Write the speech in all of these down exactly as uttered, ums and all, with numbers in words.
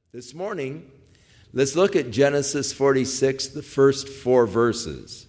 This morning, let's look at Genesis forty-six, the first four verses.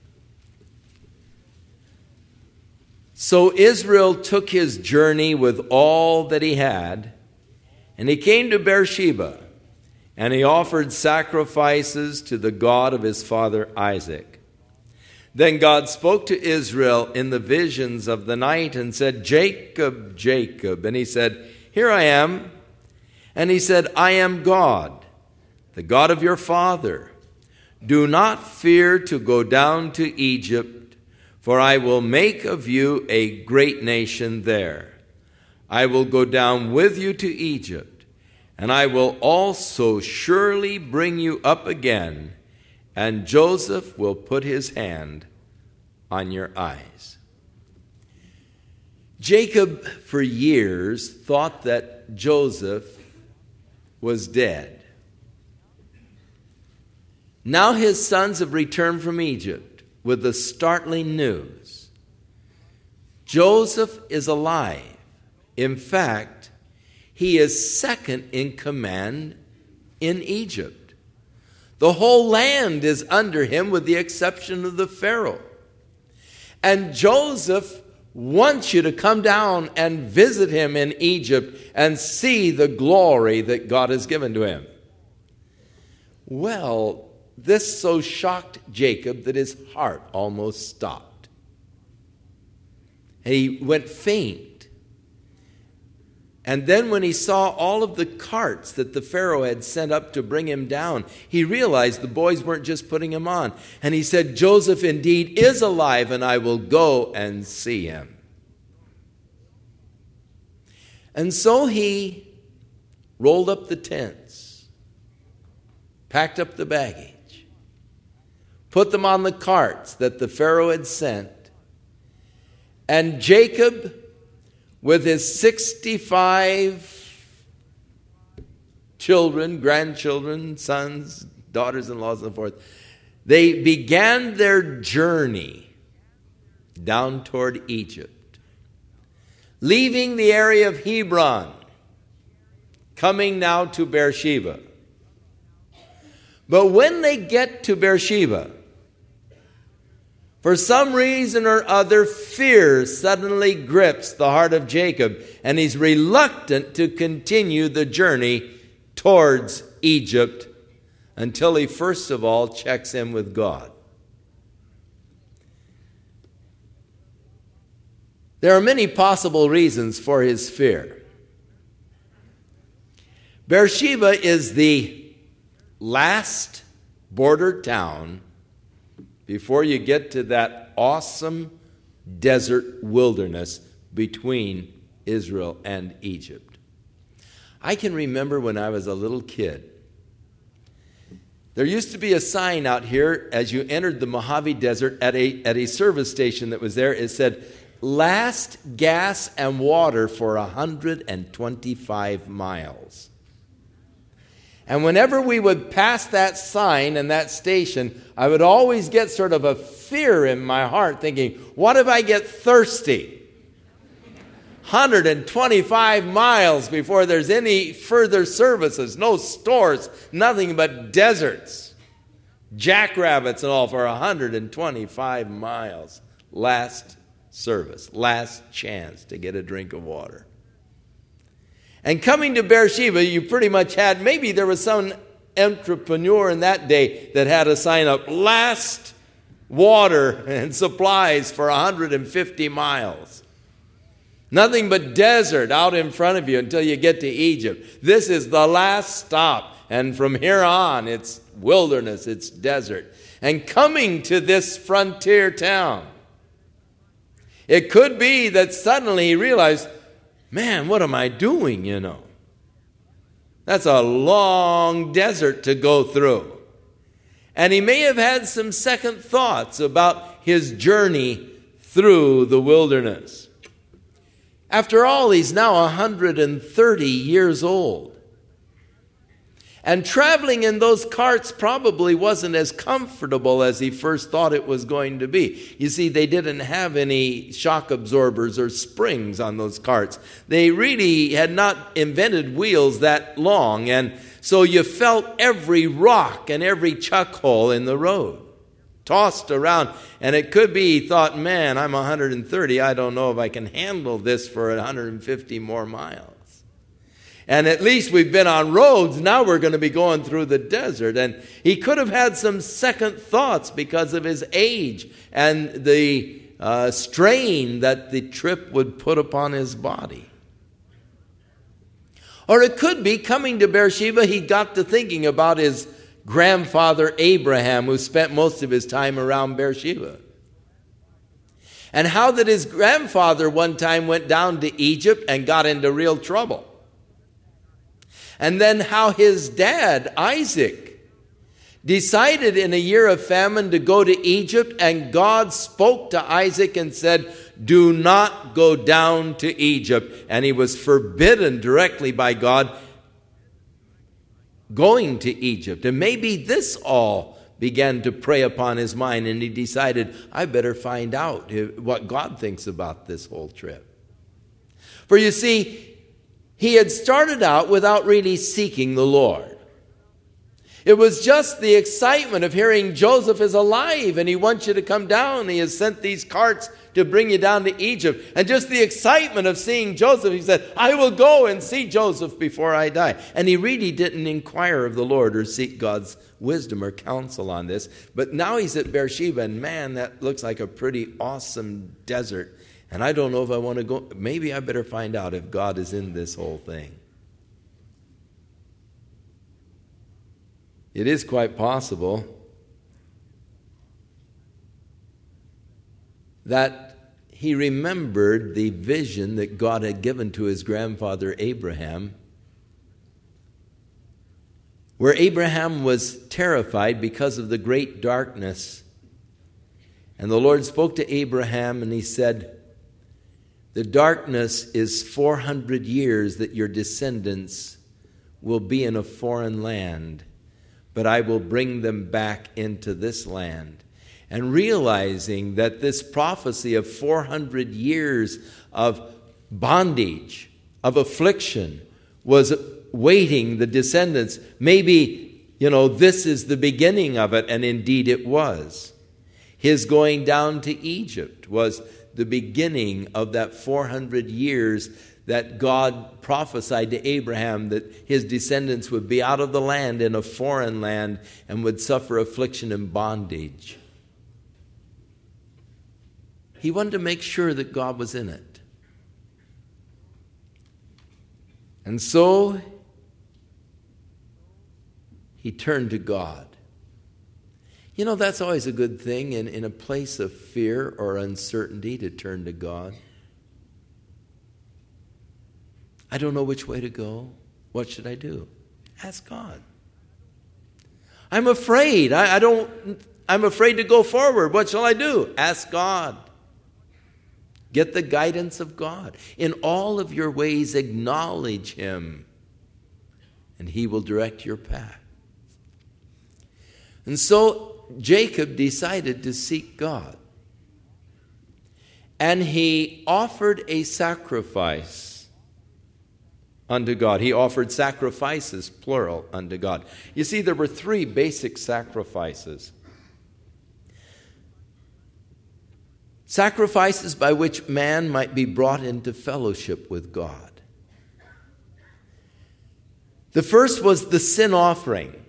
So Israel took his journey with all that he had, and he came to Beersheba, and he offered sacrifices to the God of his father Isaac. Then God spoke to Israel in the visions of the night and said, "Jacob, Jacob." And he said, "Here I am." And he said, "I am God, the God of your father. Do not fear to go down to Egypt, for I will make of you a great nation there. I will go down with you to Egypt, and I will also surely bring you up again, and Joseph will put his hand on your eyes." Jacob, for years, thought that Joseph was dead. Now his sons have returned from Egypt with the startling news. Joseph is alive. In fact, he is second in command in Egypt. The whole land is under him with the exception of the Pharaoh. And Joseph wants you to come down and visit him in Egypt and see the glory that God has given to him. Well, this so shocked Jacob that his heart almost stopped. He went faint. And then when he saw all of the carts that the Pharaoh had sent up to bring him down, he realized the boys weren't just putting him on. And he said, "Joseph indeed is alive, and I will go and see him." And so he rolled up the tents, packed up the baggage, put them on the carts that the Pharaoh had sent, and Jacob, with his sixty-five children, grandchildren, sons, daughters-in-laws, and so forth, they began their journey down toward Egypt, leaving the area of Hebron, coming now to Beersheba. But when they get to Beersheba, for some reason or other, fear suddenly grips the heart of Jacob, and he's reluctant to continue the journey towards Egypt until he first of all checks in with God. There are many possible reasons for his fear. Beersheba is the last border town before you get to that awesome desert wilderness between Israel and Egypt. I can remember when I was a little kid, there used to be a sign out here as you entered the Mojave Desert at a, at a service station that was there. It said, "Last gas and water for one hundred twenty-five miles. And whenever we would pass that sign and that station, I would always get sort of a fear in my heart thinking, what if I get thirsty? one hundred twenty-five miles before there's any further services, no stores, nothing but deserts, jackrabbits and all for one hundred twenty-five miles. Last service, last chance to get a drink of water. And coming to Beersheba, you pretty much had, maybe there was some entrepreneur in that day that had a sign up, "Last water and supplies for one hundred fifty miles. Nothing but desert out in front of you until you get to Egypt. This is the last stop. And from here on, it's wilderness, it's desert." And coming to this frontier town, it could be that suddenly he realized, man, what am I doing, you know? That's a long desert to go through. And he may have had some second thoughts about his journey through the wilderness. After all, he's now one hundred thirty years old. And traveling in those carts probably wasn't as comfortable as he first thought it was going to be. You see, they didn't have any shock absorbers or springs on those carts. They really had not invented wheels that long, and So you felt every rock and every chuck hole in the road, tossed around. And it could be he thought, man, I'm one hundred thirty. I don't know if I can handle this for one hundred fifty more miles. And at least we've been on roads. Now we're going to be going through the desert. And he could have had some second thoughts because of his age and the uh, strain that the trip would put upon his body. Or it could be coming to Beersheba, he got to thinking about his grandfather Abraham, who spent most of his time around Beersheba. And how that his grandfather one time went down to Egypt and got into real trouble. And then how his dad, Isaac, decided in a year of famine to go to Egypt, and God spoke to Isaac and said, do not go down to Egypt. And he was forbidden directly by God going to Egypt. And maybe this all began to prey upon his mind, and he decided, I better find out what God thinks about this whole trip. For you see, he had started out without really seeking the Lord. It was just the excitement of hearing Joseph is alive and he wants you to come down. He has sent these carts to bring you down to Egypt. And just the excitement of seeing Joseph, he said, I will go and see Joseph before I die. And he really didn't inquire of the Lord or seek God's wisdom or counsel on this. But now he's at Beersheba, and man, that looks like a pretty awesome desert. And I don't know if I want to go. Maybe I better find out if God is in this whole thing. It is quite possible that he remembered the vision that God had given to his grandfather Abraham, where Abraham was terrified because of the great darkness. And the Lord spoke to Abraham and he said, the darkness is four hundred years that your descendants will be in a foreign land, but I will bring them back into this land. And realizing that this prophecy of four hundred years of bondage, of affliction, was waiting the descendants. Maybe, you know, this is the beginning of it, and indeed it was. His going down to Egypt was the beginning of that four hundred years that God prophesied to Abraham that his descendants would be out of the land in a foreign land and would suffer affliction and bondage. He wanted to make sure that God was in it. And so he turned to God. You know, that's always a good thing in, in a place of fear or uncertainty, to turn to God. I don't know which way to go. What should I do? Ask God. I'm afraid. I, I don't, I'm afraid to go forward. What shall I do? Ask God. Get the guidance of God. In all of your ways, acknowledge Him, and He will direct your path. And so Jacob decided to seek God. And he offered a sacrifice unto God. He offered sacrifices, plural, unto God. You see, there were three basic sacrifices. Sacrifices by which man might be brought into fellowship with God. The first was the sin offering.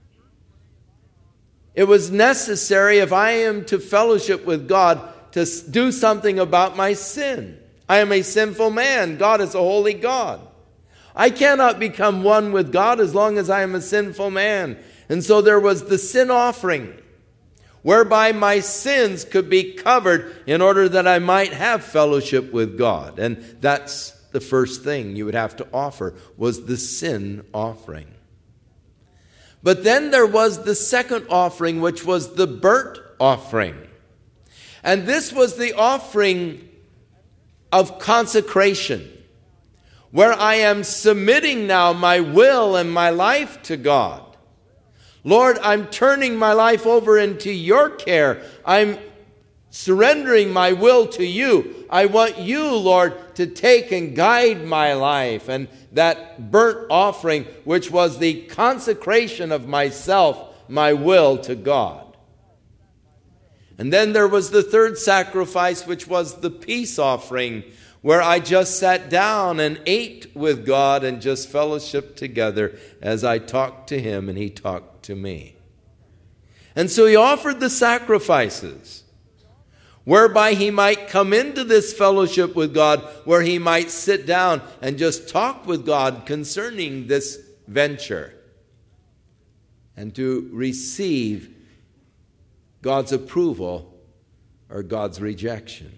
It was necessary, if I am to fellowship with God, to do something about my sin. I am a sinful man. God is a holy God. I cannot become one with God as long as I am a sinful man. And so there was the sin offering, whereby my sins could be covered in order that I might have fellowship with God. And that's the first thing you would have to offer, was the sin offering. But then there was the second offering, which was the burnt offering. And this was the offering of consecration, where I am submitting now my will and my life to God. Lord, I'm turning my life over into your care. I'm surrendering my will to you. I want you, Lord, to take and guide my life. And that burnt offering, which was the consecration of myself, my will to God. And then there was the third sacrifice, which was the peace offering, where I just sat down and ate with God and just fellowshiped together as I talked to him and he talked to me. And so he offered the sacrifices, whereby he might come into this fellowship with God, where he might sit down and just talk with God concerning this venture, and to receive God's approval or God's rejection.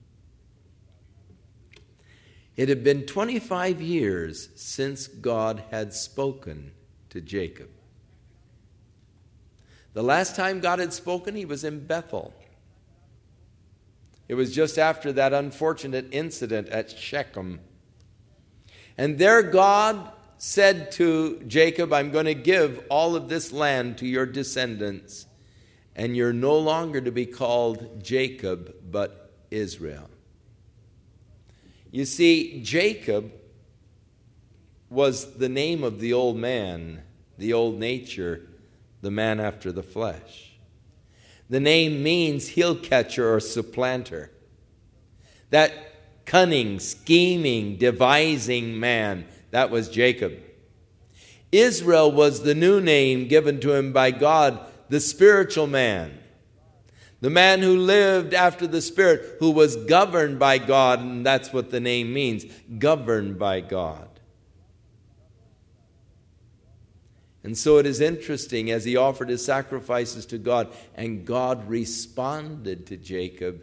It had been twenty-five years since God had spoken to Jacob. The last time God had spoken, he was in Bethel. It was just after that unfortunate incident at Shechem. And there God said to Jacob, I'm going to give all of this land to your descendants, and you're no longer to be called Jacob, but Israel. You see, Jacob was the name of the old man, the old nature, the man after the flesh. The name means heel catcher or supplanter. That cunning, scheming, devising man, that was Jacob. Israel was the new name given to him by God, the spiritual man. The man who lived after the Spirit, who was governed by God, and that's what the name means, governed by God. And so it is interesting, as he offered his sacrifices to God, and God responded to Jacob.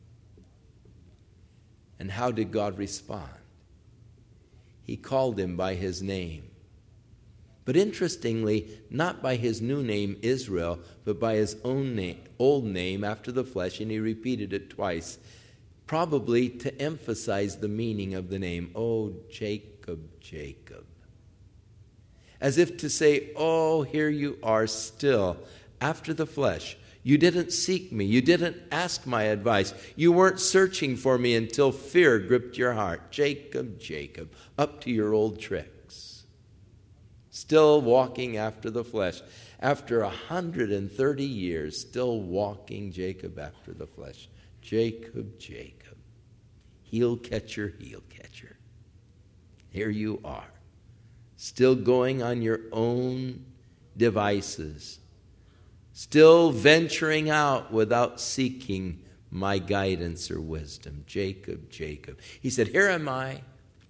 And how did God respond? He called him by his name. But interestingly, not by his new name, Israel, but by his own name, old name after the flesh, and he repeated it twice, probably to emphasize the meaning of the name. Oh, Jacob, Jacob. As if to say, oh, here you are still, after the flesh. You didn't seek me. You didn't ask my advice. You weren't searching for me until fear gripped your heart. Jacob, Jacob, up to your old tricks. Still walking after the flesh. After one hundred thirty years, still walking Jacob after the flesh. Jacob, Jacob, heel catcher, heel catcher. Here you are. Still going on your own devices, still venturing out without seeking my guidance or wisdom. Jacob, Jacob. He said, here am I.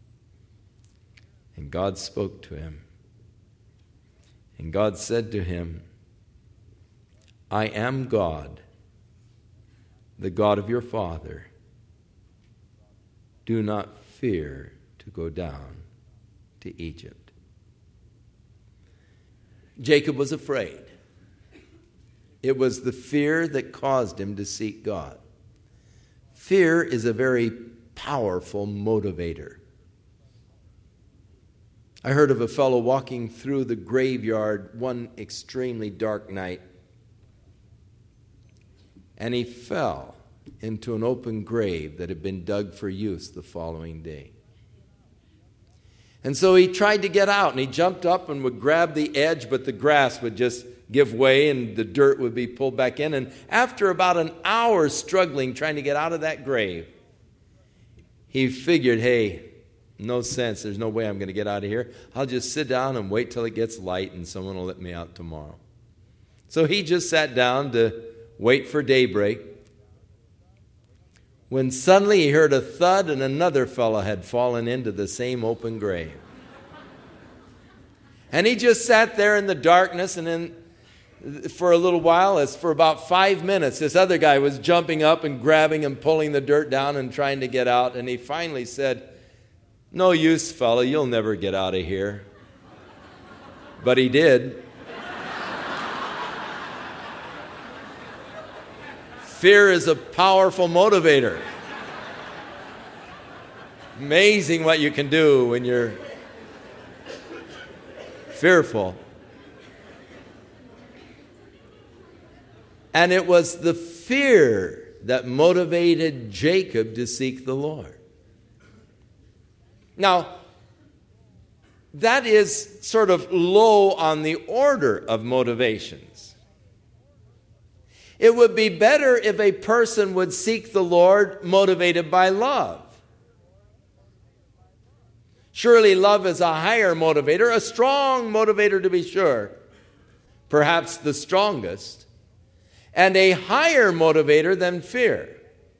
And God spoke to him. And God said to him, I am God, the God of your father. Do not fear to go down to Egypt. Jacob was afraid. It was the fear that caused him to seek God. Fear is a very powerful motivator. I heard of a fellow walking through the graveyard one extremely dark night, and he fell into an open grave that had been dug for use the following day. And so he tried to get out, and he jumped up and would grab the edge, but the grass would just give way and the dirt would be pulled back in. And after about an hour struggling, trying to get out of that grave, he figured, hey, no sense. There's no way I'm going to get out of here. I'll just sit down and wait till it gets light and someone will let me out tomorrow. So he just sat down to wait for daybreak, when suddenly he heard a thud and another fellow had fallen into the same open grave. And he just sat there in the darkness, and then for a little while, as for about five minutes, this other guy was jumping up and grabbing and pulling the dirt down and trying to get out. And he finally said, no use, fella, you'll never get out of here. But he did. Fear is a powerful motivator. Amazing what you can do when you're fearful. And it was the fear that motivated Jacob to seek the Lord. Now, that is sort of low on the order of motivations. It would be better if a person would seek the Lord motivated by love. Surely love is a higher motivator, a strong motivator to be sure, perhaps the strongest, and a higher motivator than fear.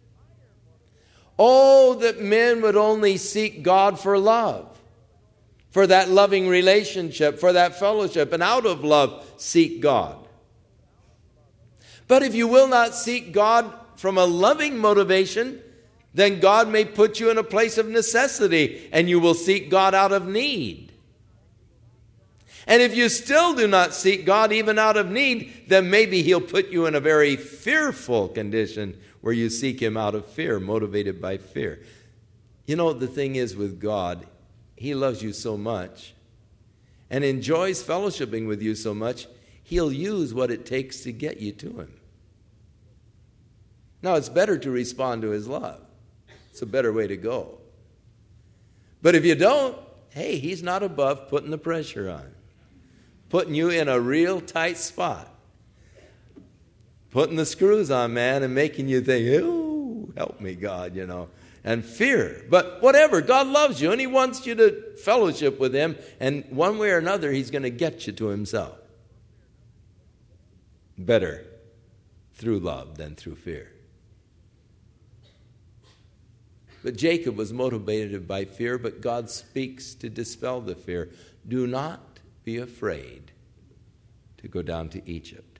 Oh, that men would only seek God for love, for that loving relationship, for that fellowship, and out of love seek God. But if you will not seek God from a loving motivation, then God may put you in a place of necessity, and you will seek God out of need. And if you still do not seek God even out of need, then maybe He'll put you in a very fearful condition where you seek Him out of fear, motivated by fear. You know, the thing is with God, He loves you so much and enjoys fellowshipping with you so much, He'll use what it takes to get you to Him. Now, it's better to respond to His love. It's a better way to go. But if you don't, hey, He's not above putting the pressure on, putting you in a real tight spot, putting the screws on, man, and making you think, oh, help me, God, you know, and fear. But whatever, God loves you, and He wants you to fellowship with Him, and one way or another, He's going to get you to Himself. Better through love than through fear. But Jacob was motivated by fear, but God speaks to dispel the fear. Do not be afraid to go down to Egypt.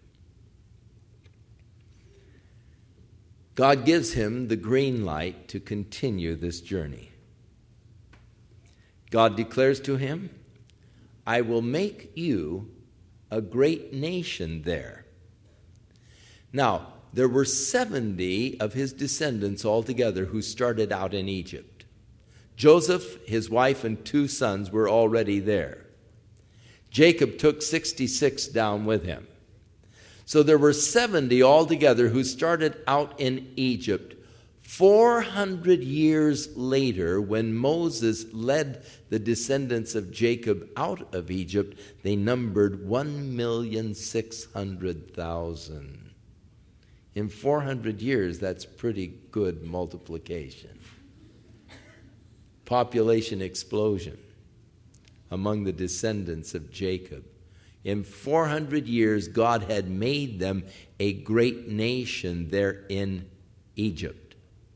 God gives him the green light to continue this journey. God declares to him, I will make you a great nation there. Now, there were seventy of his descendants altogether who started out in Egypt. Joseph, his wife, and two sons were already there. Jacob took sixty-six down with him. So there were seventy altogether who started out in Egypt. four hundred years later, when Moses led the descendants of Jacob out of Egypt, they numbered one million six hundred thousand. In four hundred years, that's pretty good multiplication. Population explosion among the descendants of Jacob. In four hundred years, God had made them a great nation there in Egypt.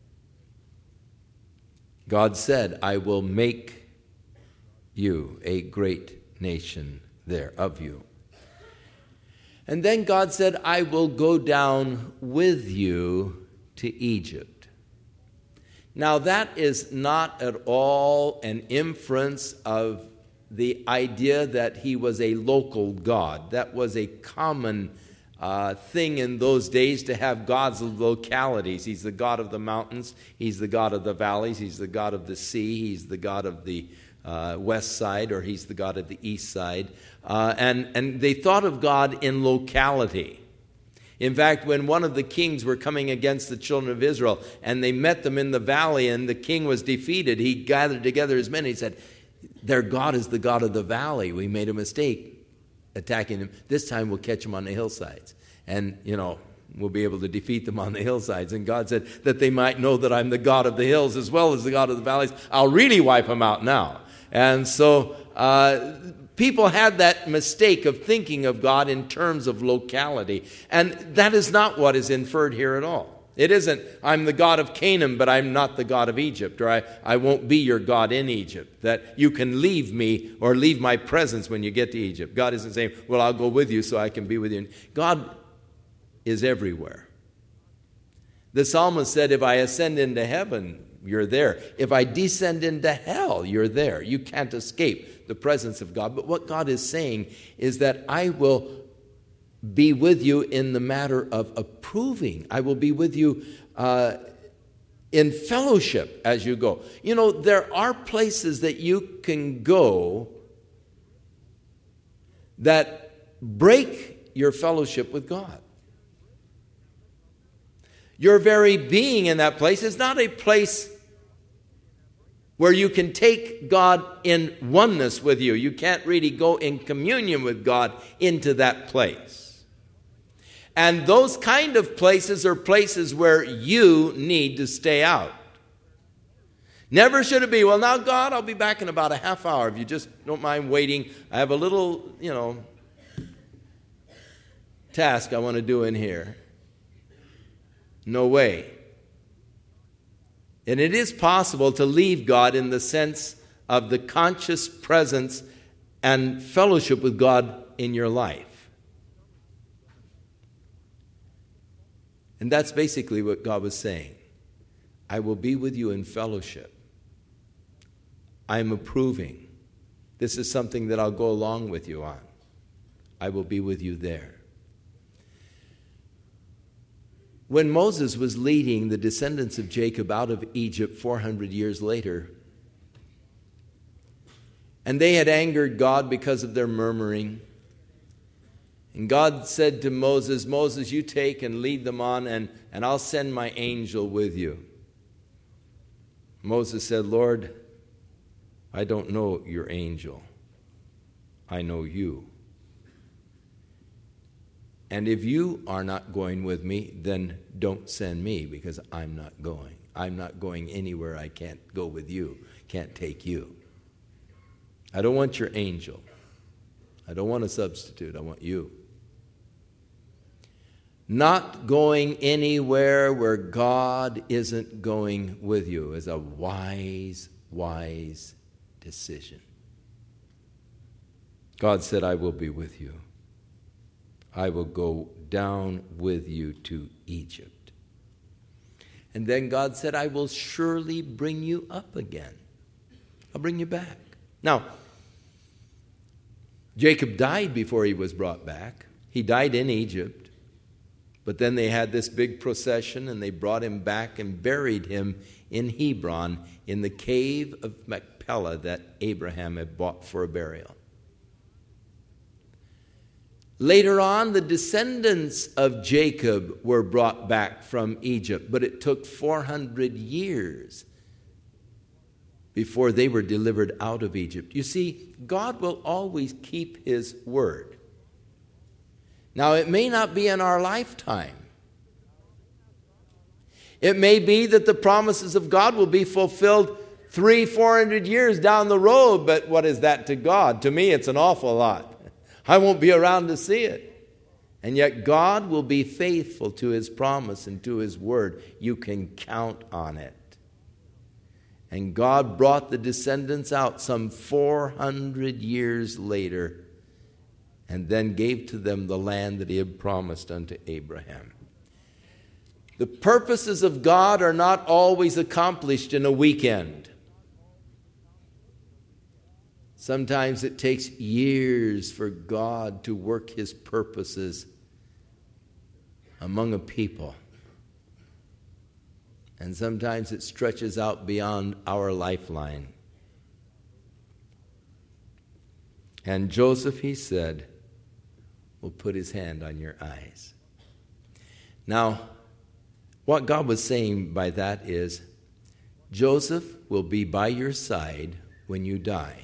God said, I will make you a great nation there of you. And then God said, I will go down with you to Egypt. Now that is not at all an inference of the idea that he was a local God. That was a common uh, thing in those days to have gods of localities. He's the God of the mountains. He's the God of the valleys. He's the God of the sea. He's the God of the Uh, west side, or he's the God of the east side. Uh, and, and they thought of God in locality. In fact, when one of the kings were coming against the children of Israel, and they met them in the valley, and the king was defeated, he gathered together his men, and he said, their God is the God of the valley. We made a mistake attacking him. This time we'll catch them on the hillsides. And, you know, we'll be able to defeat them on the hillsides. And God said, that they might know that I'm the God of the hills as well as the God of the valleys. I'll really wipe them out now. And so uh, people had that mistake of thinking of God in terms of locality. And that is not what is inferred here at all. It isn't, I'm the God of Canaan, but I'm not the God of Egypt, or I, I won't be your God in Egypt, that you can leave me or leave my presence when you get to Egypt. God isn't saying, well, I'll go with you so I can be with you. God is everywhere. The psalmist said, if I ascend into heaven, you're there. If I descend into hell, you're there. You can't escape the presence of God. But what God is saying is that I will be with you in the matter of approving. I will be with you uh, in fellowship as you go. You know, there are places that you can go that break your fellowship with God. Your very being in that place is not a place where you can take God in oneness with you. You can't really go in communion with God into that place. And those kind of places are places where you need to stay out. Never should it be, well, now, God, I'll be back in about a half hour. If you just don't mind waiting, I have a little, you know, task I want to do in here. No way. And it is possible to leave God in the sense of the conscious presence and fellowship with God in your life. And that's basically what God was saying. I will be with you in fellowship. I'm approving. This is something that I'll go along with you on. I will be with you there. When Moses was leading the descendants of Jacob out of Egypt four hundred years later, and they had angered God because of their murmuring, and God said to Moses, Moses, you take and lead them on, and, and I'll send my angel with you. Moses said, Lord, I don't know your angel. I know you. And if you are not going with me, then don't send me, because I'm not going. I'm not going anywhere I can't go with you, can't take you. I don't want your angel. I don't want a substitute. I want you. Not going anywhere where God isn't going with you is a wise, wise decision. God said, I will be with you. I will go down with you to Egypt. And then God said, I will surely bring you up again. I'll bring you back. Now, Jacob died before he was brought back. He died in Egypt. But then they had this big procession, and they brought him back and buried him in Hebron in the cave of Machpelah that Abraham had bought for a burial. Later on, the descendants of Jacob were brought back from Egypt, but it took four hundred years before they were delivered out of Egypt. You see, God will always keep his word. Now, it may not be in our lifetime. It may be that the promises of God will be fulfilled three, four hundred years down the road, but what is that to God? To me, it's an awful lot. I won't be around to see it. And yet God will be faithful to his promise and to his word. You can count on it. And God brought the descendants out some four hundred years later, and then gave to them the land that he had promised unto Abraham. The purposes of God are not always accomplished in a weekend. Sometimes it takes years for God to work his purposes among a people. And sometimes it stretches out beyond our lifeline. And Joseph, he said, will put his hand on your eyes. Now, what God was saying by that is, Joseph will be by your side when you die.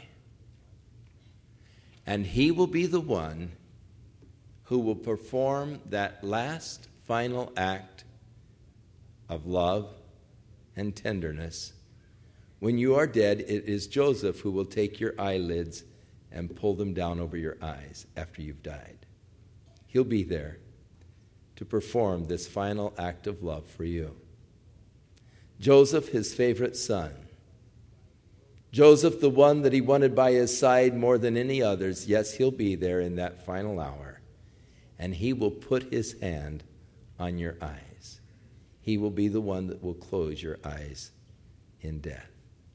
And he will be the one who will perform that last final act of love and tenderness. When you are dead, it is Joseph who will take your eyelids and pull them down over your eyes after you've died. He'll be there to perform this final act of love for you. Joseph, his favorite son. Joseph, the one that he wanted by his side more than any others, yes, he'll be there in that final hour. And he will put his hand on your eyes. He will be the one that will close your eyes in death.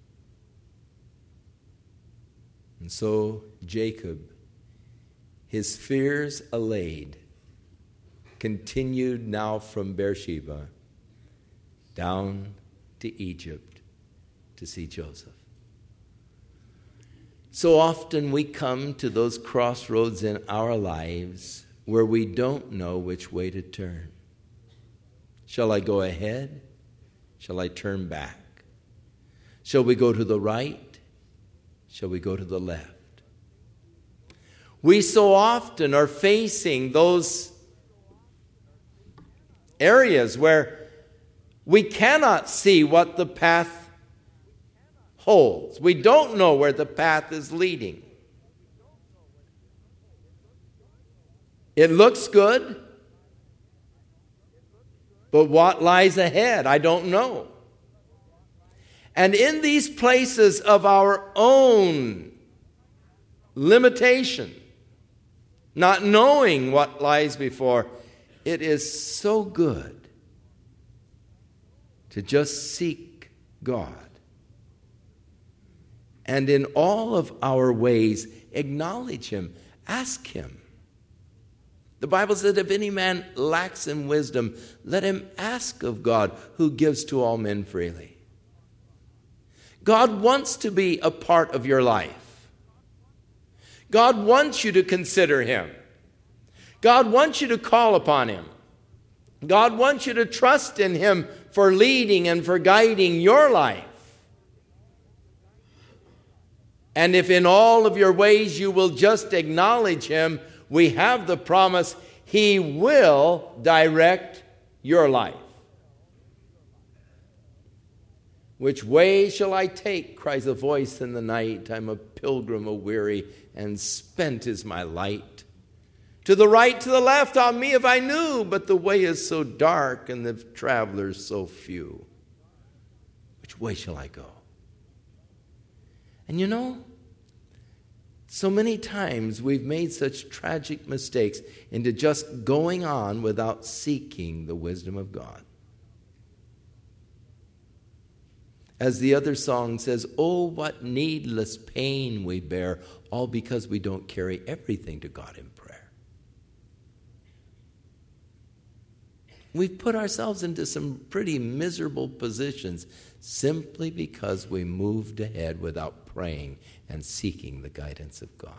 And so Jacob, his fears allayed, continued now from Beersheba down to Egypt to see Joseph. So often we come to those crossroads in our lives where we don't know which way to turn. Shall I go ahead? Shall I turn back? Shall we go to the right? Shall we go to the left? We so often are facing those areas where we cannot see what the path holds. We don't know where the path is leading. It looks good, but what lies ahead, I don't know. And in these places of our own limitation, not knowing what lies before, it is so good to just seek God. And in all of our ways, acknowledge Him, ask Him. The Bible said, if any man lacks in wisdom, let him ask of God, who gives to all men freely. God wants to be a part of your life. God wants you to consider Him. God wants you to call upon Him. God wants you to trust in Him for leading and for guiding your life. And if in all of your ways you will just acknowledge Him, we have the promise He will direct your life. Which way shall I take? Cries a voice in the night. I'm a pilgrim, a weary, and spent is my light. To the right, to the left, on me if I knew, but the way is so dark and the travelers so few. Which way shall I go? And you know, so many times we've made such tragic mistakes into just going on without seeking the wisdom of God. As the other song says, oh, what needless pain we bear, all because we don't carry everything to God in prayer. We've put ourselves into some pretty miserable positions simply because we moved ahead without praying and seeking the guidance of God.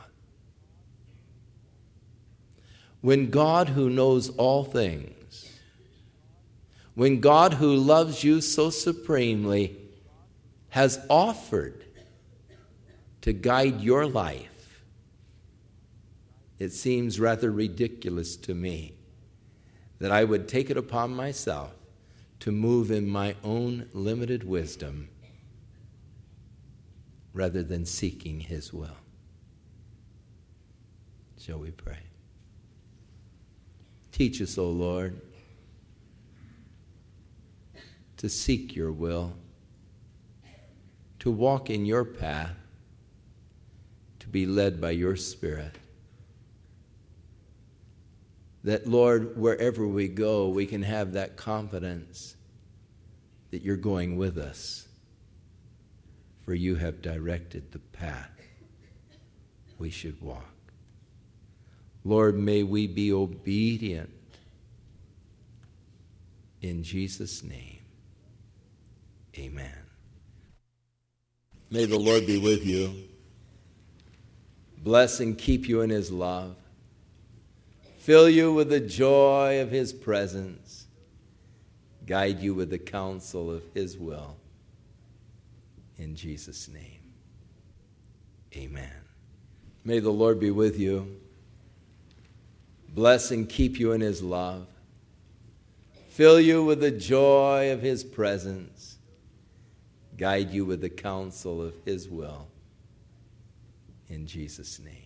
When God, who knows all things, when God, who loves you so supremely, has offered to guide your life, it seems rather ridiculous to me that I would take it upon myself to move in my own limited wisdom rather than seeking His will. Shall we pray? Teach us, O Lord, to seek your will, to walk in your path, to be led by your Spirit. That, Lord, wherever we go, we can have that confidence that you're going with us, for you have directed the path we should walk. Lord, may we be obedient in Jesus' name. Amen. May the Lord be with you. Bless and keep you in His love. Fill you with the joy of His presence. Guide you with the counsel of His will. In Jesus' name, amen. May the Lord be with you. Bless and keep you in His love. Fill you with the joy of His presence. Guide you with the counsel of His will. In Jesus' name.